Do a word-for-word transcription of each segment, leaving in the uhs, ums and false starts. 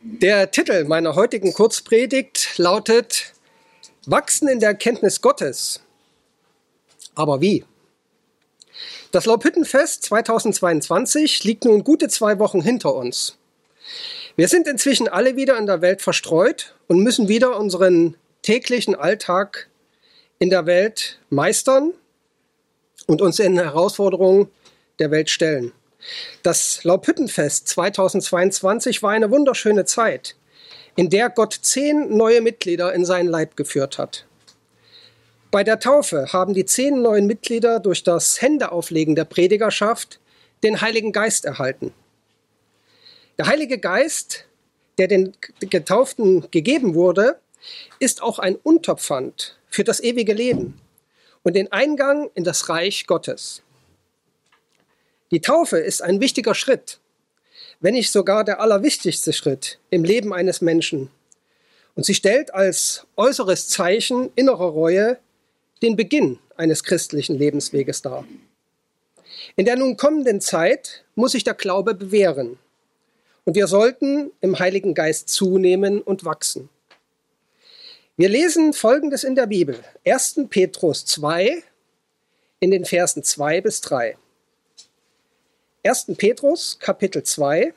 Der Titel meiner heutigen Kurzpredigt lautet Wachsen in der Erkenntnis Gottes. Aber wie? Das Laubhüttenfest zweitausendzweiundzwanzig liegt nun gute zwei Wochen hinter uns. Wir sind inzwischen alle wieder in der Welt verstreut und müssen wieder unseren täglichen Alltag in der Welt meistern und uns den Herausforderungen der Welt stellen. Das Laubhüttenfest zweitausendzweiundzwanzig war eine wunderschöne Zeit, in der Gott zehn neue Mitglieder in seinen Leib geführt hat. Bei der Taufe haben die zehn neuen Mitglieder durch das Händeauflegen der Predigerschaft den Heiligen Geist erhalten. Der Heilige Geist, der den Getauften gegeben wurde, ist auch ein Unterpfand für das ewige Leben und den Eingang in das Reich Gottes. Die Taufe ist ein wichtiger Schritt, wenn nicht sogar der allerwichtigste Schritt im Leben eines Menschen. Und sie stellt als äußeres Zeichen innerer Reue den Beginn eines christlichen Lebensweges dar. In der nun kommenden Zeit muss sich der Glaube bewähren. Und wir sollten im Heiligen Geist zunehmen und wachsen. Wir lesen Folgendes in der Bibel. erster Petrus zwei in den Versen zwei bis drei. erster Petrus, Kapitel zwei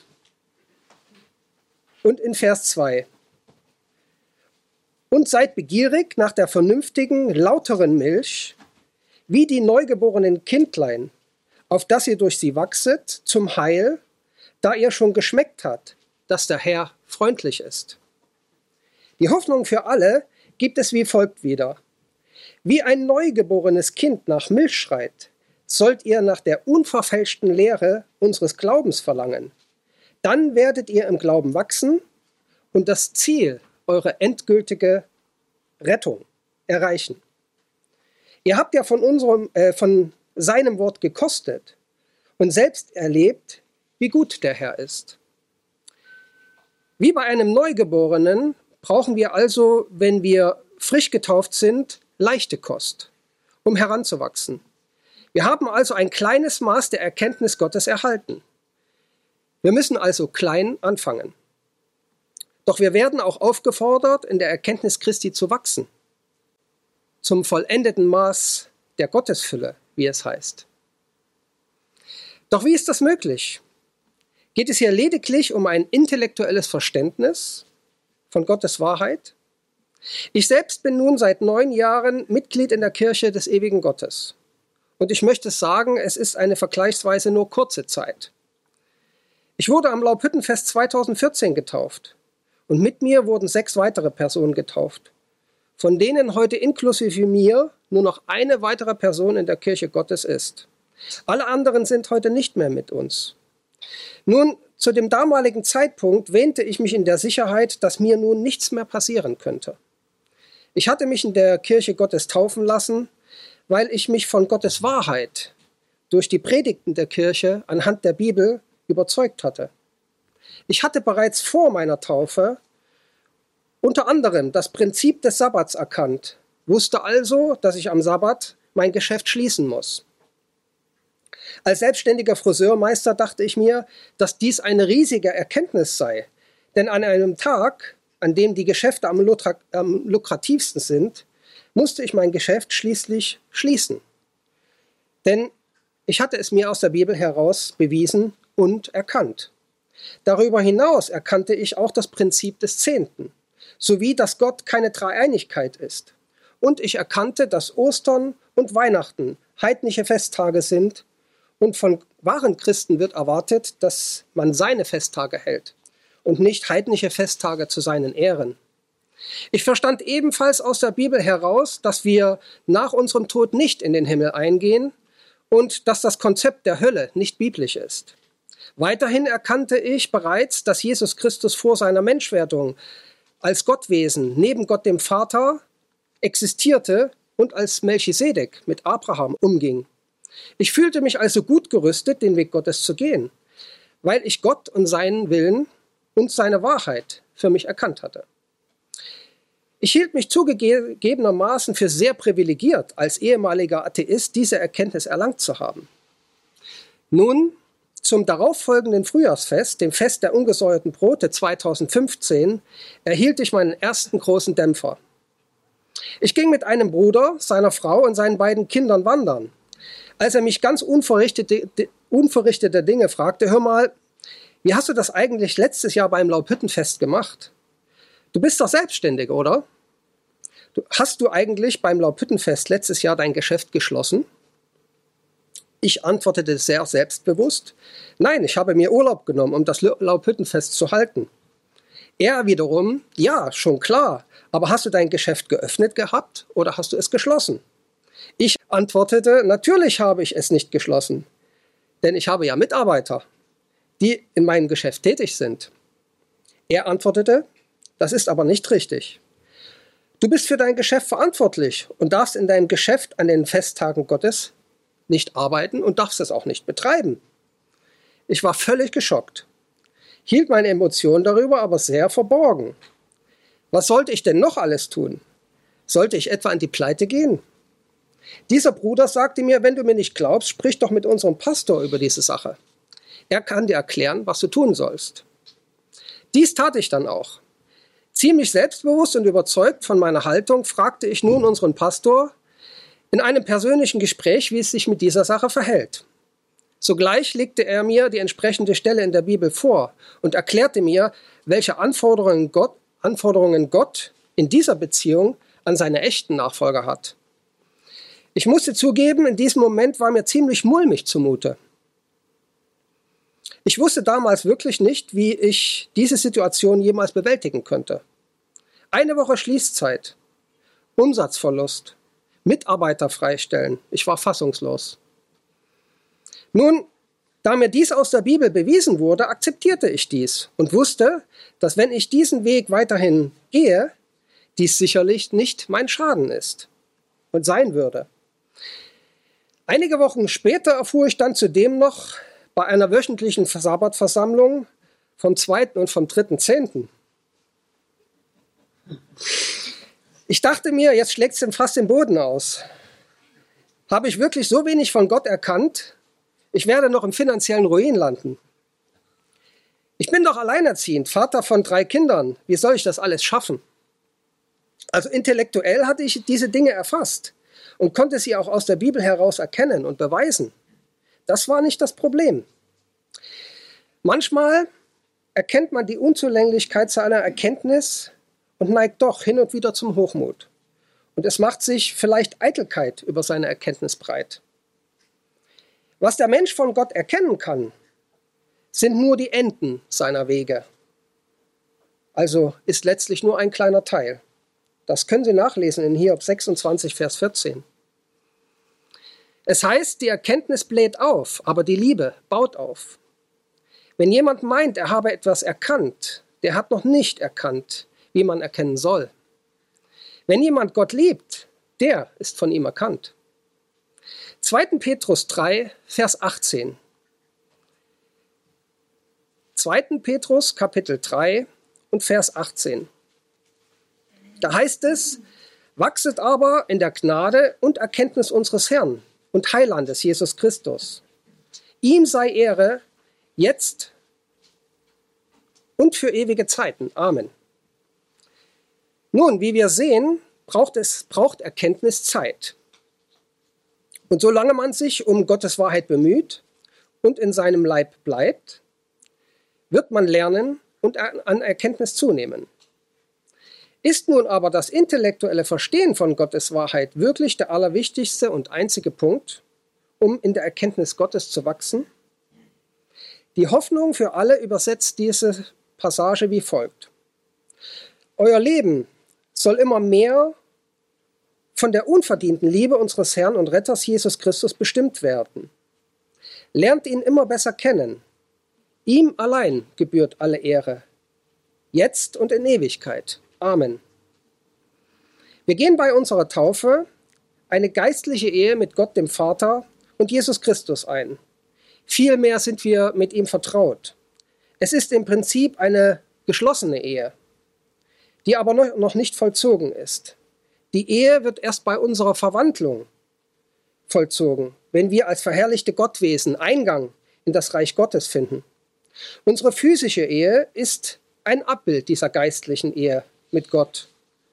und in Vers zwei. Und seid begierig nach der vernünftigen, lauteren Milch, wie die neugeborenen Kindlein, auf dass ihr durch sie wachset zum Heil, da ihr schon geschmeckt habt, dass der Herr freundlich ist. Die Hoffnung für alle gibt es wie folgt wieder. Wie ein neugeborenes Kind nach Milch schreit, sollt ihr nach der unverfälschten Lehre unseres Glaubens verlangen. Dann werdet ihr im Glauben wachsen und das Ziel, eure endgültige Rettung, erreichen. Ihr habt ja von, unserem, äh, von seinem Wort gekostet und selbst erlebt, wie gut der Herr ist. Wie bei einem Neugeborenen brauchen wir also, wenn wir frisch getauft sind, leichte Kost, um heranzuwachsen. Wir haben also ein kleines Maß der Erkenntnis Gottes erhalten. Wir müssen also klein anfangen. Doch wir werden auch aufgefordert, in der Erkenntnis Christi zu wachsen. Zum vollendeten Maß der Gottesfülle, wie es heißt. Doch wie ist das möglich? Geht es hier lediglich um ein intellektuelles Verständnis von Gottes Wahrheit? Ich selbst bin nun seit neun Jahren Mitglied in der Kirche des ewigen Gottes. Und ich möchte sagen, es ist eine vergleichsweise nur kurze Zeit. Ich wurde am Laubhüttenfest zweitausendvierzehn getauft und mit mir wurden sechs weitere Personen getauft, von denen heute inklusive mir nur noch eine weitere Person in der Kirche Gottes ist. Alle anderen sind heute nicht mehr mit uns. Nun, zu dem damaligen Zeitpunkt wähnte ich mich in der Sicherheit, dass mir nun nichts mehr passieren könnte. Ich hatte mich in der Kirche Gottes taufen lassen, weil ich mich von Gottes Wahrheit durch die Predigten der Kirche anhand der Bibel überzeugt hatte. Ich hatte bereits vor meiner Taufe unter anderem das Prinzip des Sabbats erkannt, wusste also, dass ich am Sabbat mein Geschäft schließen muss. Als selbstständiger Friseurmeister dachte ich mir, dass dies eine riesige Erkenntnis sei, denn an einem Tag, an dem die Geschäfte am, lukra- am lukrativsten sind, musste ich mein Geschäft schließlich schließen. Denn ich hatte es mir aus der Bibel heraus bewiesen und erkannt. Darüber hinaus erkannte ich auch das Prinzip des Zehnten, sowie dass Gott keine Dreieinigkeit ist. Und ich erkannte, dass Ostern und Weihnachten heidnische Festtage sind und von wahren Christen wird erwartet, dass man seine Festtage hält und nicht heidnische Festtage zu seinen Ehren. Ich verstand ebenfalls aus der Bibel heraus, dass wir nach unserem Tod nicht in den Himmel eingehen und dass das Konzept der Hölle nicht biblisch ist. Weiterhin erkannte ich bereits, dass Jesus Christus vor seiner Menschwerdung als Gottwesen neben Gott dem Vater existierte und als Melchisedek mit Abraham umging. Ich fühlte mich also gut gerüstet, den Weg Gottes zu gehen, weil ich Gott und seinen Willen und seine Wahrheit für mich erkannt hatte. Ich hielt mich zugegebenermaßen für sehr privilegiert, als ehemaliger Atheist diese Erkenntnis erlangt zu haben. Nun zum darauffolgenden Frühjahrsfest, dem Fest der ungesäuerten Brote zweitausendfünfzehn, erhielt ich meinen ersten großen Dämpfer. Ich ging mit einem Bruder, seiner Frau und seinen beiden Kindern wandern. Als er mich ganz unverrichtete, unverrichtete Dinge fragte, hör mal, wie hast du das eigentlich letztes Jahr beim Laubhüttenfest gemacht? Du bist doch selbstständig, oder? Du, hast du eigentlich beim Laubhüttenfest letztes Jahr dein Geschäft geschlossen? Ich antwortete sehr selbstbewusst, nein, ich habe mir Urlaub genommen, um das Laubhüttenfest zu halten. Er wiederum, ja, schon klar, aber hast du dein Geschäft geöffnet gehabt oder hast du es geschlossen? Ich antwortete, natürlich habe ich es nicht geschlossen, denn ich habe ja Mitarbeiter, die in meinem Geschäft tätig sind. Er antwortete, das ist aber nicht richtig. Du bist für dein Geschäft verantwortlich und darfst in deinem Geschäft an den Festtagen Gottes nicht arbeiten und darfst es auch nicht betreiben. Ich war völlig geschockt, hielt meine Emotionen darüber aber sehr verborgen. Was sollte ich denn noch alles tun? Sollte ich etwa in die Pleite gehen? Dieser Bruder sagte mir, wenn du mir nicht glaubst, sprich doch mit unserem Pastor über diese Sache. Er kann dir erklären, was du tun sollst. Dies tat ich dann auch. Ziemlich selbstbewusst und überzeugt von meiner Haltung fragte ich nun unseren Pastor in einem persönlichen Gespräch, wie es sich mit dieser Sache verhält. Sogleich legte er mir die entsprechende Stelle in der Bibel vor und erklärte mir, welche Anforderungen Gott, Anforderungen Gott in dieser Beziehung an seine echten Nachfolger hat. Ich musste zugeben, in diesem Moment war mir ziemlich mulmig zumute. Ich wusste damals wirklich nicht, wie ich diese Situation jemals bewältigen könnte. Eine Woche Schließzeit, Umsatzverlust, Mitarbeiter freistellen. Ich war fassungslos. Nun, da mir dies aus der Bibel bewiesen wurde, akzeptierte ich dies und wusste, dass wenn ich diesen Weg weiterhin gehe, dies sicherlich nicht mein Schaden ist und sein würde. Einige Wochen später erfuhr ich dann zudem noch bei einer wöchentlichen Sabbatversammlung vom zweiten und vom dritten Zehnten. Ich dachte mir, jetzt schlägt es ihm fast den Boden aus. Habe ich wirklich so wenig von Gott erkannt? Ich werde noch im finanziellen Ruin landen. Ich bin doch alleinerziehend, Vater von drei Kindern. Wie soll ich das alles schaffen? Also intellektuell hatte ich diese Dinge erfasst und konnte sie auch aus der Bibel heraus erkennen und beweisen. Das war nicht das Problem. Manchmal erkennt man die Unzulänglichkeit seiner Erkenntnis und neigt doch hin und wieder zum Hochmut. Und es macht sich vielleicht Eitelkeit über seine Erkenntnis breit. Was der Mensch von Gott erkennen kann, sind nur die Enden seiner Wege. Also ist letztlich nur ein kleiner Teil. Das können Sie nachlesen in Hiob sechsundzwanzig, Vers vierzehn. Es heißt, die Erkenntnis bläht auf, aber die Liebe baut auf. Wenn jemand meint, er habe etwas erkannt, der hat noch nicht erkannt, wie man erkennen soll. Wenn jemand Gott liebt, der ist von ihm erkannt. zweiter Petrus drei, Vers achtzehn. zweiter Petrus, Kapitel drei und Vers achtzehn. Da heißt es, wachset aber in der Gnade und Erkenntnis unseres Herrn und Heilandes Jesus Christus. Ihm sei Ehre, jetzt und für ewige Zeiten. Amen. Nun, wie wir sehen, braucht es braucht Erkenntnis Zeit. Und solange man sich um Gottes Wahrheit bemüht und in seinem Leib bleibt, wird man lernen und an Erkenntnis zunehmen. Ist nun aber das intellektuelle Verstehen von Gottes Wahrheit wirklich der allerwichtigste und einzige Punkt, um in der Erkenntnis Gottes zu wachsen? Die Hoffnung für alle übersetzt diese Passage wie folgt. Euer Leben soll immer mehr von der unverdienten Liebe unseres Herrn und Retters Jesus Christus bestimmt werden. Lernt ihn immer besser kennen. Ihm allein gebührt alle Ehre, jetzt und in Ewigkeit. Amen. Wir gehen bei unserer Taufe eine geistliche Ehe mit Gott, dem Vater, und Jesus Christus ein. Vielmehr sind wir mit ihm vertraut. Es ist im Prinzip eine geschlossene Ehe, die aber noch nicht vollzogen ist. Die Ehe wird erst bei unserer Verwandlung vollzogen, wenn wir als verherrlichte Gottwesen Eingang in das Reich Gottes finden. Unsere physische Ehe ist ein Abbild dieser geistlichen Ehe mit Gott.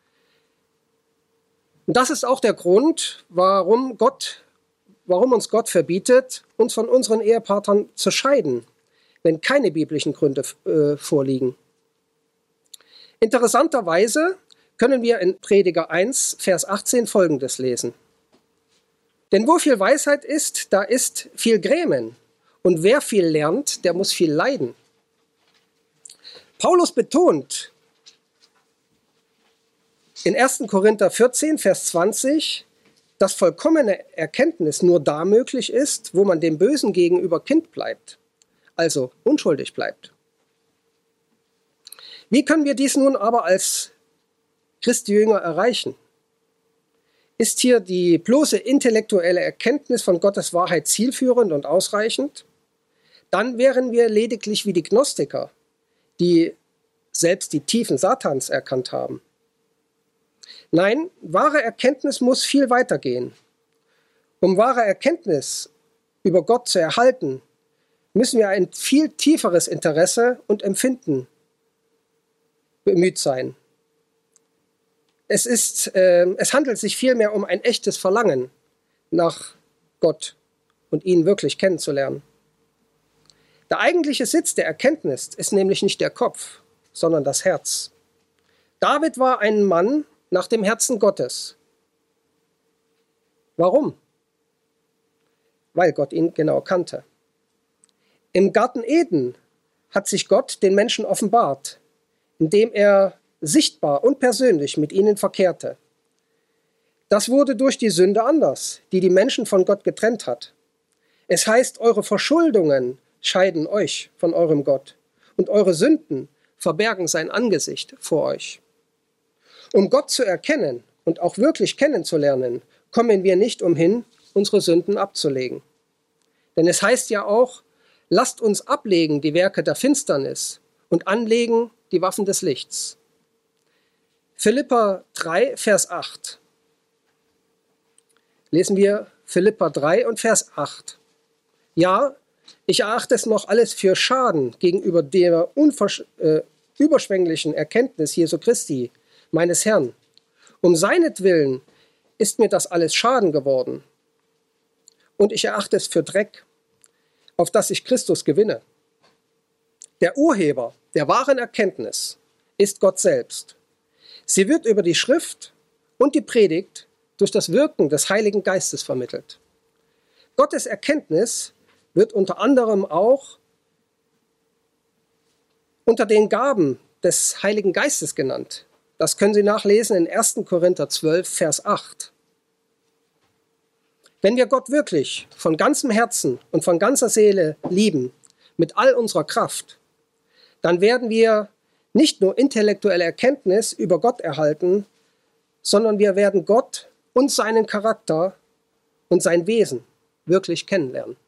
Und das ist auch der Grund, warum Gott, warum uns Gott verbietet, uns von unseren Ehepartnern zu scheiden, wenn keine biblischen Gründe äh, vorliegen. Interessanterweise können wir in Prediger eins, Vers achtzehn Folgendes lesen. Denn wo viel Weisheit ist, da ist viel Grämen. Und wer viel lernt, der muss viel leiden. Paulus betont in ersten Korinther vierzehn, Vers zwanzig, dass vollkommene Erkenntnis nur da möglich ist, wo man dem Bösen gegenüber Kind bleibt, also unschuldig bleibt. Wie können wir dies nun aber als Christi Jünger erreichen? Ist hier die bloße intellektuelle Erkenntnis von Gottes Wahrheit zielführend und ausreichend? Dann wären wir lediglich wie die Gnostiker, die selbst die Tiefen Satans erkannt haben. Nein, wahre Erkenntnis muss viel weiter gehen. Um wahre Erkenntnis über Gott zu erhalten, müssen wir ein viel tieferes Interesse und Empfinden bemüht sein. Es ist, äh, es handelt sich vielmehr um ein echtes Verlangen nach Gott und ihn wirklich kennenzulernen. Der eigentliche Sitz der Erkenntnis ist nämlich nicht der Kopf, sondern das Herz. David war ein Mann nach dem Herzen Gottes. Warum? Weil Gott ihn genau kannte. Im Garten Eden hat sich Gott den Menschen offenbart, indem er sichtbar und persönlich mit ihnen verkehrte. Das wurde durch die Sünde anders, die die Menschen von Gott getrennt hat. Es heißt, eure Verschuldungen scheiden euch von eurem Gott und eure Sünden verbergen sein Angesicht vor euch. Um Gott zu erkennen und auch wirklich kennenzulernen, kommen wir nicht umhin, unsere Sünden abzulegen. Denn es heißt ja auch, lasst uns ablegen die Werke der Finsternis und anlegen die Waffen des Lichts. Philipper drei, Vers acht. Lesen wir Philipper drei und Vers acht. Ja, ich erachte es noch alles für Schaden gegenüber der äh, überschwänglichen Erkenntnis Jesu Christi, meines Herrn. Um seinetwillen ist mir das alles Schaden geworden. Und ich erachte es für Dreck, auf das ich Christus gewinne. Der Urheber der wahren Erkenntnis ist Gott selbst. Sie wird über die Schrift und die Predigt durch das Wirken des Heiligen Geistes vermittelt. Gottes Erkenntnis wird unter anderem auch unter den Gaben des Heiligen Geistes genannt. Das können Sie nachlesen in ersten Korinther zwölf, Vers acht. Wenn wir Gott wirklich von ganzem Herzen und von ganzer Seele lieben, mit all unserer Kraft, dann werden wir nicht nur intellektuelle Erkenntnis über Gott erhalten, sondern wir werden Gott und seinen Charakter und sein Wesen wirklich kennenlernen.